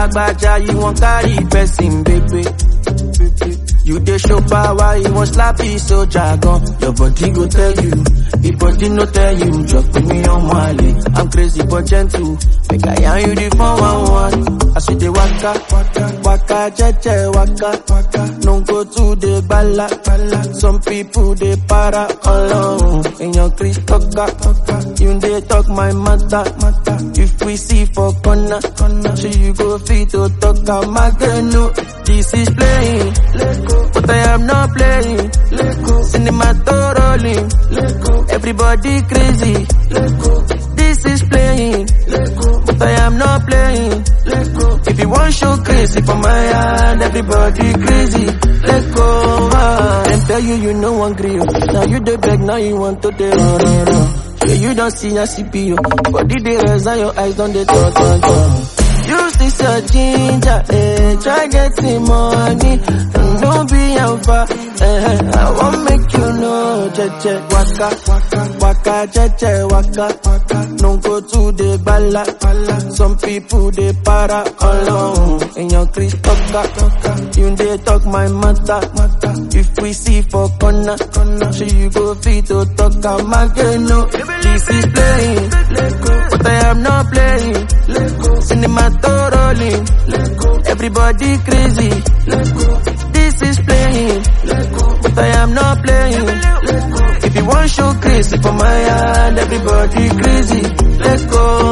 lagbaja, you won't carry person, baby. You dey show power, you won't slap it, so jargon. Your body go tell you, the body no tell you. Just put me on Mali, I'm crazy but gentle. Make I yarn you the 411. I see the waka, waka, jeje, waka. No go to the bala. Some people they para alone. In your Chris talker, you they talk my matter. If we see for corner, so you go fit to talk about no. This is playing, but I am not playing. Cinema to rolling, everybody crazy. This is playing, but I am not playing. If you want show crazy for my hand, everybody crazy. Let go. Then tell you you no one grill. Now you the beg, now you want to the run. Yeah, you don't see a CPU, but the res and your eyes don't they talk. Use this your ginger, try getting money, and don't be alpha, I won't make you know, jeje, waka, jeje, waka, no go to the bala, some people they para alone, in your Chris talker, you they talk my matter, if we see for corner, so you go fit to talk, I'm again, no, this is playing, but I am not playing, cinema to rolling, everybody crazy. This is playing, but I am not playing. If you want show crazy for my hand, everybody crazy. Let's go.